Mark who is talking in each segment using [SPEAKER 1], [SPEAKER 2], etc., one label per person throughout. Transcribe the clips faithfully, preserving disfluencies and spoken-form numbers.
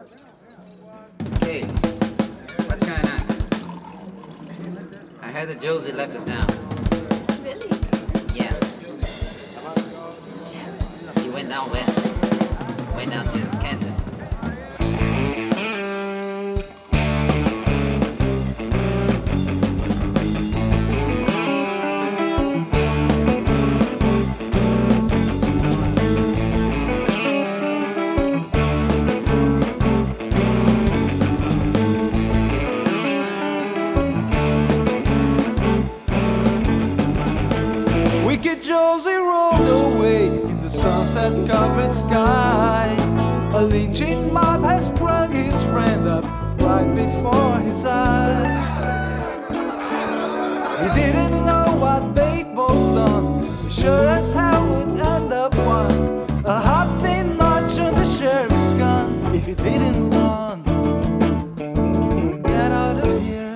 [SPEAKER 1] Hey, what's going on? I heard that Josie left it down.
[SPEAKER 2] Really?
[SPEAKER 1] Yeah. He went down west. Went down to Kansas.
[SPEAKER 3] Wicked Josie rolled away in the sunset-covered sky. A lynching mob has sprung his friend up right before his eyes. He didn't know what they'd both done. He sure as hell would end up one. A hot thin notch on the sheriff's gun if he didn't run. Get out of here.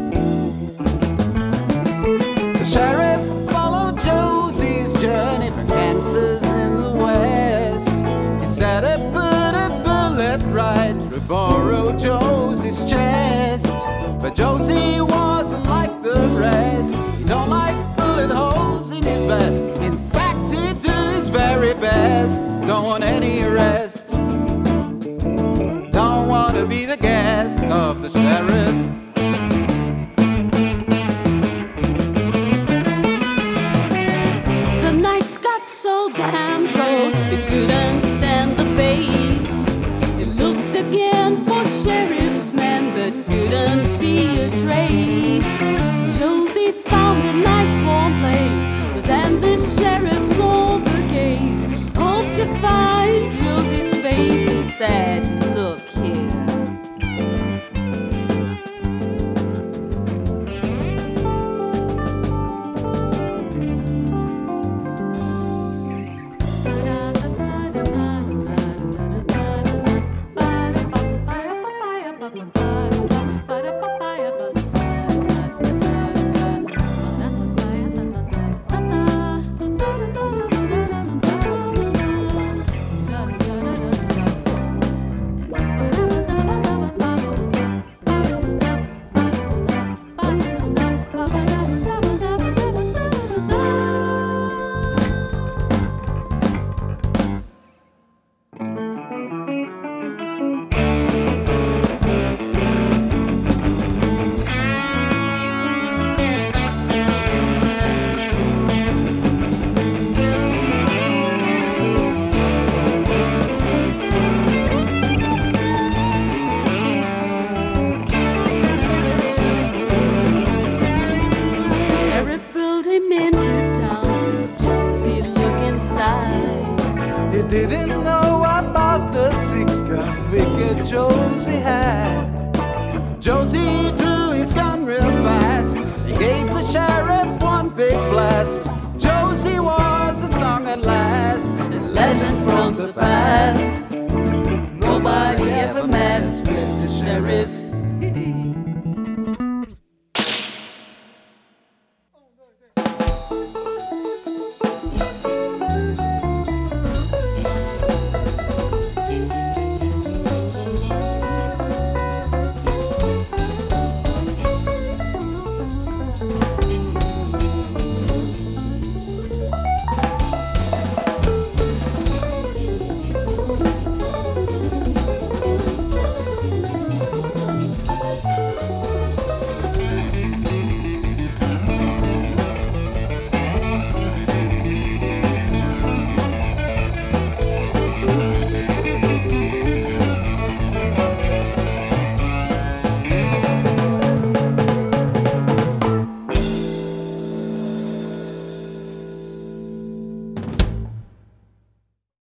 [SPEAKER 3] The sheriff journey from Kansas in the west. He said it put a bullet right through Borrow Josie's chest. But Josie wasn't like the rest. He don't like bullet holes in his vest. In fact, he'd do his very best. Don't want any arrest. Don't want to be the guest of the sheriff.
[SPEAKER 2] So damn cold, he couldn't stand the pace. He looked again for sheriff's man, but couldn't see a trace. Josie found a nice warm place, but then the sheriff solved the case. Hoped to find Josie's face and said, "Look here."
[SPEAKER 3] He didn't know about the six-gun wicked Josie had. Josie drew his gun real fast. He gave the sheriff one big blast. Josie was a song at last, a legend from